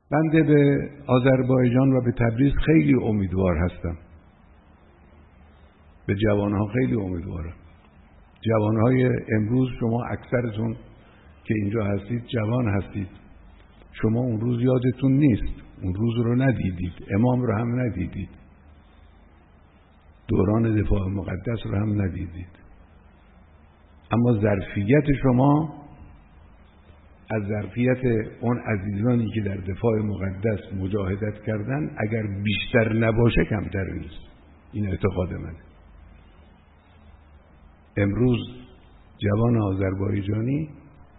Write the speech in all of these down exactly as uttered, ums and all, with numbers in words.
بنده به آذربایجان و به تبریز خیلی امیدوار هستم. به جوانها خیلی امیدوارم. جوانهای امروز، شما اکثرتون که اینجا هستید جوان هستید، شما اون روز یادتون نیست، اون روز رو ندیدید، امام رو هم ندیدید، دوران دفاع مقدس رو هم ندیدید، اما ظرفیت شما از ظرفیت اون عزیزانی که در دفاع مقدس مجاهدت کردن اگر بیشتر نباشه کمتر نیست. این اعتقاد منه. امروز جوان آذربایجانی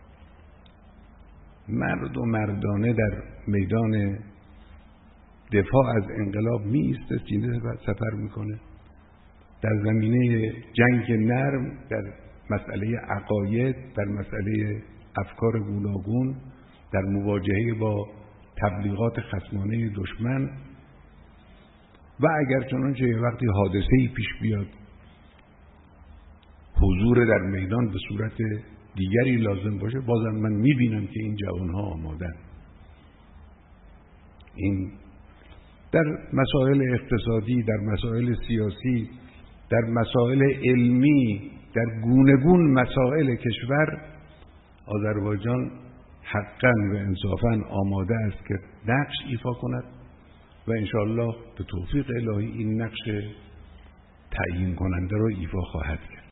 مرد و مردانه در میدان دفاع از انقلاب می ایسته، سینه سپر میکنه، در زمینه جنگ نرم، در مسئله عقاید، در مسئله افکار گوناگون، در مواجهه با تبلیغات خصمانه دشمن، و اگر چنانچه یه وقتی حادثه‌ای پیش بیاد حضور در میدان به صورت دیگری لازم باشه، بازم من میبینم که این جوانها آمادن. این در مسائل اقتصادی، در مسائل سیاسی، در مسائل علمی، در گونه گون مسائل کشور، آذربایجان حقاً و انصافاً آماده است که نقش ایفا کند و انشاءالله به توفیق الهی این نقش تعیین کننده را ایفا خواهد کرد.